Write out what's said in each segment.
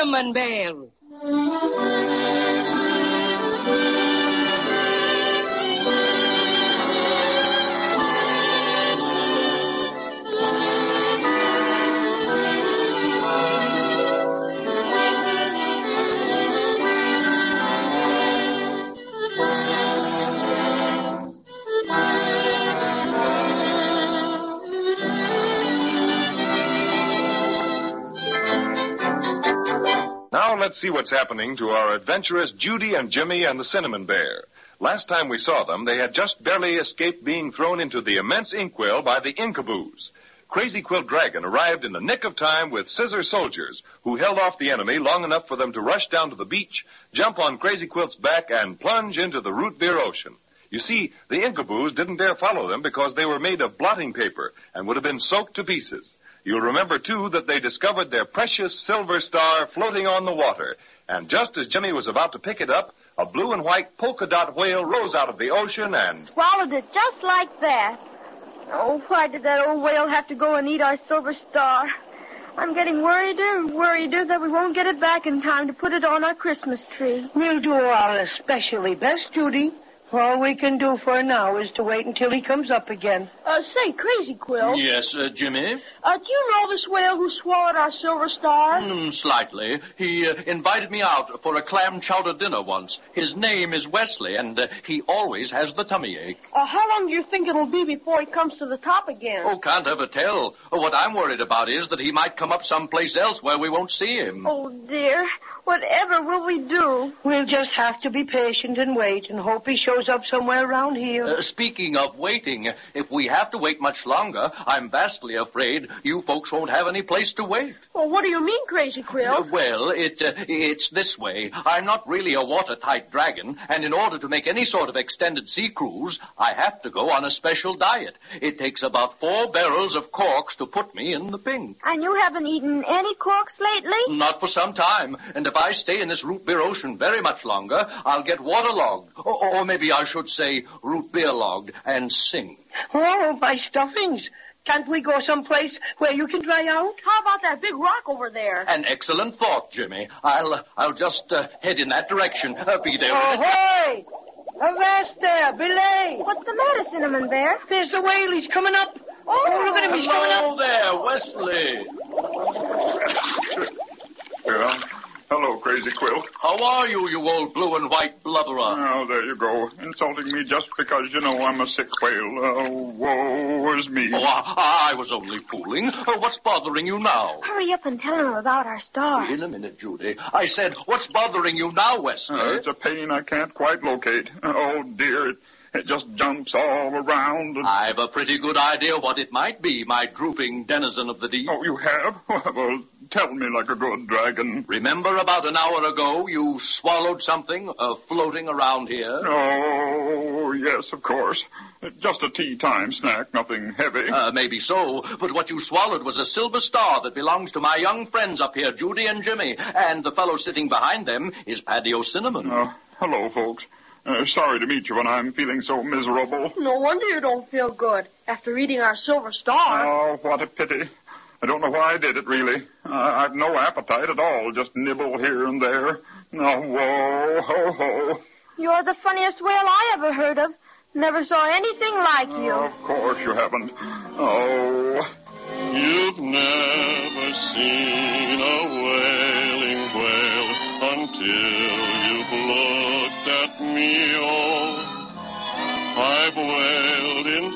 Cinnamon Bear. Now let's see what's happening to our adventurous Judy and Jimmy and the Cinnamon Bear. Last time we saw them, they had just barely escaped being thrown into the immense inkwell by the Inkaboos. Crazy Quilt Dragon arrived in the nick of time with Scissor Soldiers, who held off the enemy long enough for them to rush down to the beach, jump on Crazy Quilt's back, and plunge into the root beer ocean. You see, the Inkaboos didn't dare follow them because they were made of blotting paper and would have been soaked to pieces. You'll remember, too, that they discovered their precious silver star floating on the water. And just as Jimmy was about to pick it up, a blue and white polka dot whale rose out of the ocean and swallowed it just like that. Oh, why did that old whale have to go and eat our silver star? I'm getting worrieder and worrieder that we won't get it back in time to put it on our Christmas tree. We'll do our especially best, Judy. All we can do for now is to wait until he comes up again. Say, Crazy Quilt. Yes, Jimmy? Do you know this whale who swallowed our silver star? Slightly. He invited me out for a clam chowder dinner once. His name is Wesley, and he always has the tummy ache. How long do you think it'll be before he comes to the top again? Oh, can't ever tell. What I'm worried about is that he might come up someplace else where we won't see him. Oh, dear. Whatever will we do? We'll just have to be patient and wait and hope he shows up somewhere around here. Speaking of waiting, if we have to wait much longer, I'm vastly afraid you folks won't have any place to wait. Well, what do you mean, Crazy Quilt? Well, it's this way. I'm not really a watertight dragon, and in order to make any sort of extended sea cruise, I have to go on a special diet. It takes about 4 barrels of corks to put me in the pink. And you haven't eaten any corks lately? Not for some time, and if I stay in this root beer ocean very much longer, I'll get waterlogged, or maybe I should say root beer logged, and sink. Oh, my stuffings. Can't we go someplace where you can dry out? How about that big rock over there? An excellent thought, Jimmy. I'll just head in that direction. Be there. Ahoy! Avast there, belay! What's the matter, Cinnamon Bear? There's the whale. He's coming up. Oh, look at him. He's coming up. Hello there, Wesley. Yeah. Hello, Crazy Quilt. How are you, you old blue and white blubberer? Oh, there you go. Insulting me just because you know I'm a sick whale. Oh, woe is me. Oh, I was only fooling. What's bothering you now? Hurry up and tell him about our star. In a minute, Judy. I said, what's bothering you now, Wesley? It's a pain I can't quite locate. Oh, dear. It just jumps all around. I've a pretty good idea what it might be, my drooping denizen of the deep. Oh, you have? Well, tell me like a good dragon. Remember about an hour ago you swallowed something floating around here? Oh, yes, of course. Just a tea-time snack, nothing heavy. Maybe so, but what you swallowed was a silver star that belongs to my young friends up here, Judy and Jimmy, and the fellow sitting behind them is Paddy O'Cinnamon. Hello, folks. Sorry to meet you when I'm feeling so miserable. No wonder you don't feel good after eating our silver star. Oh, what a pity. I don't know why I did it, really. I've no appetite at all, just nibble here and there. No, whoa, ho, ho. You're the funniest whale I ever heard of. Never saw anything like you. Of course you haven't. Oh. You've never seen a wailing whale until you've looked at me, oh. I've wailed in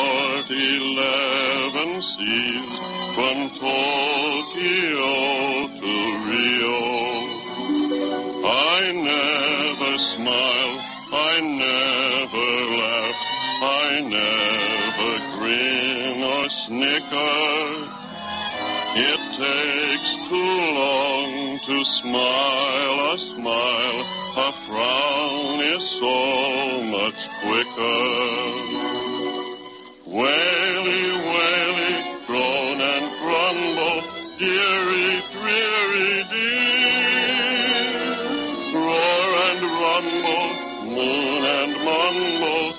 11 seas, from Tokyo to Rio. I never smile, I never laugh, I never grin or snicker. It takes too long to smile a smile, a frown is so much quicker. Waily, waily, groan and grumble, dearie, dreary, dear. Roar and rumble, moon and mumble,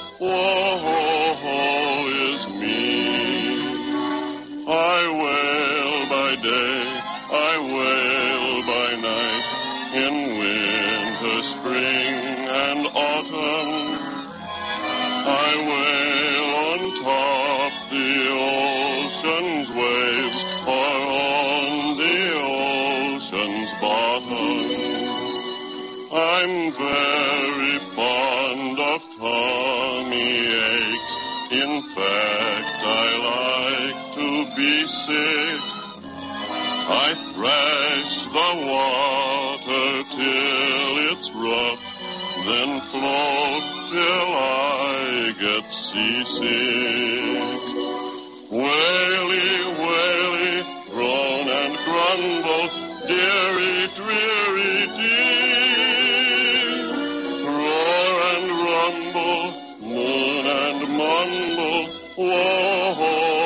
woe is me. I wail by day, I wail by night in winter, spring, and autumn. I wail on top the ocean's waves or on the ocean's bottom. I'm very fond of tummy aches. In fact, I like to be sick. I thrash the water till it's rough, then float till I get seasick. Waily, waily, groan and grumble, dearie, dreary, dear. Roar and rumble, moon and mumble, woe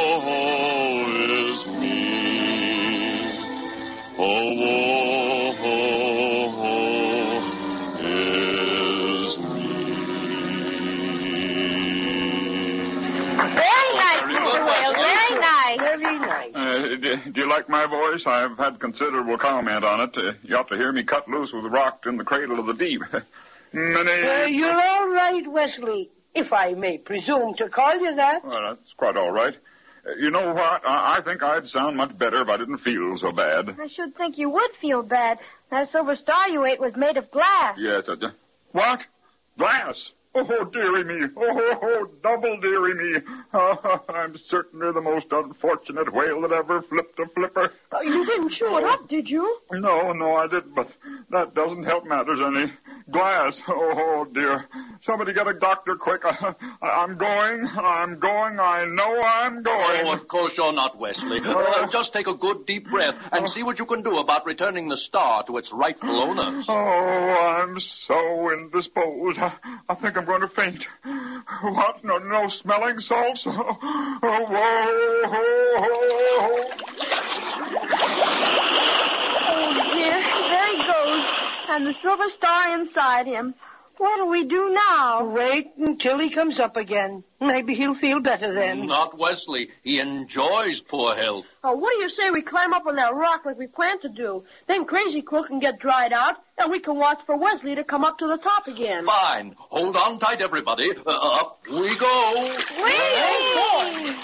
is me. Oh, woe is me. Very nice, Mr. Whale. Very nice. Very nice. Do you like my voice? I've had considerable comment on it. You ought to hear me cut loose with rocked in the cradle of the deep. Many... You're all right, Wesley, if I may presume to call you that. Well, that's quite all right. You know what? I think I'd sound much better if I didn't feel so bad. I should think you would feel bad. That silver star you ate was made of glass. Yes. What? Glass? Oh, dearie me. Oh, double dearie me. Oh, I'm certainly the most unfortunate whale that ever flipped a flipper. You didn't chew it up, did you? No, I didn't, but that doesn't help matters any. Glass. Oh, dear. Somebody get a doctor quick. I'm going. I know I'm going. Oh, of course you're not, Wesley. Just take a good deep breath and see what you can do about returning the star to its rightful owners. Oh, I'm so indisposed. I think I'm going to faint. What? No smelling salts? Oh, whoa. Oh, dear. There he goes. And the silver star inside him. What do we do now? Wait until he comes up again. Maybe he'll feel better then. Not Wesley. He enjoys poor health. Oh, what do you say we climb up on that rock like we planned to do? Then Crazy Quill can get dried out, and we can watch for Wesley to come up to the top again. Fine. Hold on tight, everybody. Up we go. Whee!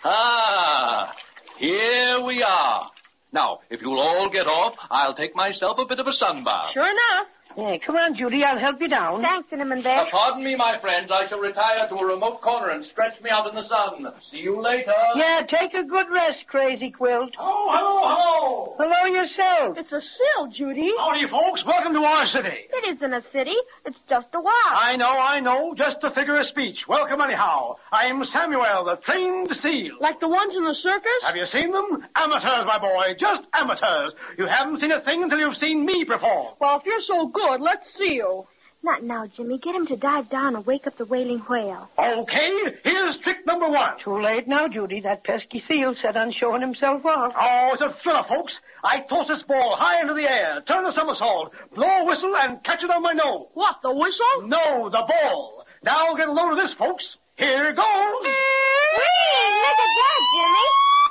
Here we are. Now, if you'll all get off, I'll take myself a bit of a sun bath. Sure enough. Yeah, come on, Judy. I'll help you down. Thanks, Cinnamon Bear. Pardon me, my friends. I shall retire to a remote corner and stretch me out in the sun. See you later. Yeah, take a good rest, Crazy Quilt. Oh, hello. Hello yourself. It's a sill, Judy. Howdy, folks. Welcome to our city. It isn't a city. It's just a walk. I know. Just a figure of speech. Welcome anyhow. I'm Samuel, the trained seal. Like the ones in the circus? Have you seen them? Amateurs, my boy. Just amateurs. You haven't seen a thing until you've seen me perform. Well, if you're so good, let's see you. Not now, Jimmy. Get him to dive down and wake up the wailing whale. Okay, here's trick number 1. Too late now, Judy. That pesky seal set on showing himself off. Oh, it's a thriller, folks. I toss this ball high into the air, turn a somersault, blow a whistle, and catch it on my nose. What, the whistle? No, the ball. Now get a load of this, folks. Here goes. Whee! Look at that, Jimmy.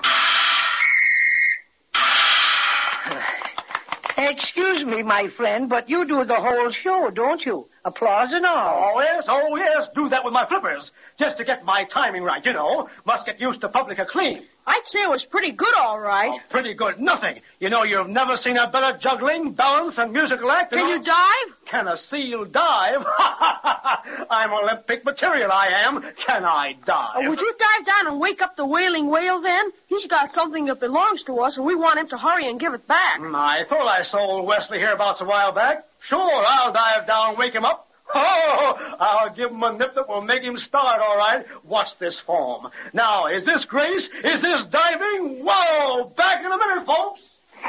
Excuse me, my friend, but you do the whole show, don't you? Applause and all. Oh, yes. Do that with my flippers. Just to get my timing right, you know. Must get used to public acclaim. I'd say it was pretty good, all right. Oh, pretty good. Nothing. You know, you've never seen a better juggling, balance, and musical act. Can you dive? Can a seal dive? I'm Olympic material, I am. Can I dive? Would you dive down and wake up the wailing whale then? He's got something that belongs to us, and we want him to hurry and give it back. I thought I saw old Wesley hereabouts a while back. Sure, I'll dive down and wake him up. Oh, I'll give him a nip that will make him start, all right. Watch this form. Now, is this grace? Is this diving? Whoa! Back in a minute, folks.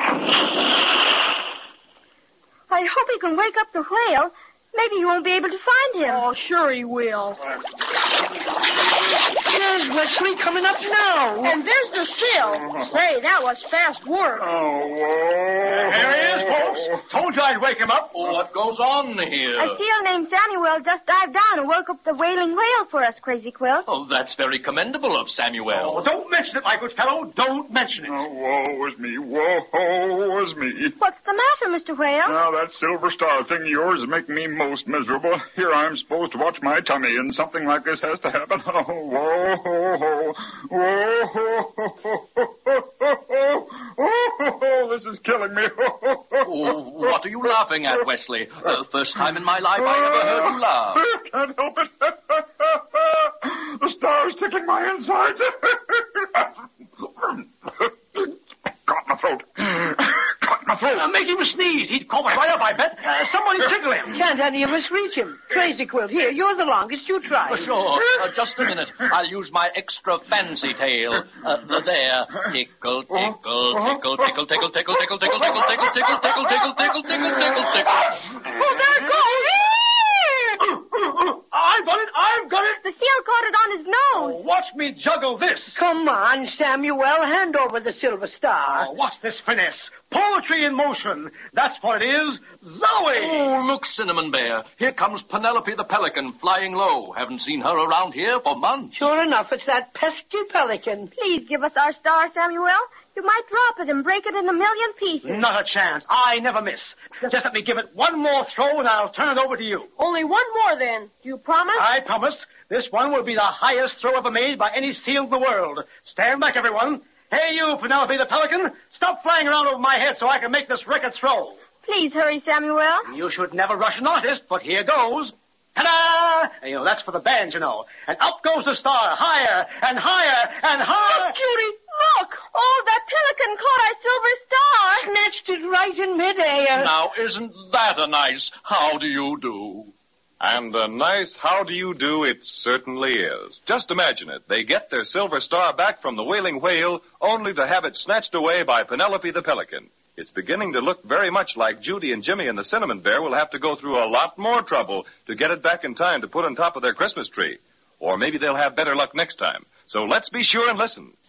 I hope he can wake up the whale. Maybe you won't be able to find him. Oh, sure he will. There There's Wesley coming up now. And there's the seal. Say, that was fast work. Oh, whoa. Here he is, folks. Told you I'd wake him up. What goes on here? A seal named Samuel just dived down and woke up the wailing whale for us, Crazy Quilt. Oh, that's very commendable of Samuel. Oh, don't mention it, my good fellow. Don't mention it. Oh, woe is me. Woe is me. What's the matter, Mr. Whale? Now, that silver star thing of yours is making me most miserable. Here I'm supposed to watch my tummy, and something like this has to happen. Oh, whoa, whoa, whoa, this is killing me. Oh, what are you laughing at, Wesley? First time in my life I ever heard you laugh. I can't help it. The star's tickling my insides. Caught my throat. Caught my throat. Make him sneeze. He'd cough right up, I bet. Somebody tickle him. Can't any of us reach him. Crazy Quilt, here, you're the longest. You try. Sure. Just a minute. I'll use my extra fancy tail. There. Tickle, tickle, tickle, tickle, tickle, tickle, tickle, tickle, tickle, tickle, tickle, tickle, tickle, tickle, tickle, tickle, tickle. Oh, there it goes! I've got it. The seal caught it on his nose. Watch me juggle this. Come on, Samuel. Hand over the silver star. Oh, what's this finesse? Poetry in motion. That's what it is. Zoe! Oh, look, Cinnamon Bear. Here comes Penelope the Pelican flying low. Haven't seen her around here for months. Sure enough, it's that pesky pelican. Please give us our star, Samuel. You might drop it and break it in a million pieces. Not a chance. I never miss. Just let me give it one more throw and I'll turn it over to you. Only one more, then. Do you promise? I promise. This one will be the highest throw ever made by any seal in the world. Stand back, everyone. Hey, you, Penelope the Pelican. Stop flying around over my head so I can make this record throw. Please hurry, Samuel. You should never rush an artist, but here goes. Ta-da! You know, that's for the band, you know. And up goes the star, higher and higher and higher. Look, Judy, look! Oh, that pelican caught our silver star. Snatched it right in midair. Now, isn't that a nice how do you do? And a nice how do you do it certainly is. Just imagine it. They get their silver star back from the wailing whale, only to have it snatched away by Penelope the Pelican. It's beginning to look very much like Judy and Jimmy and the Cinnamon Bear will have to go through a lot more trouble to get it back in time to put on top of their Christmas tree. Or maybe they'll have better luck next time. So let's be sure and listen.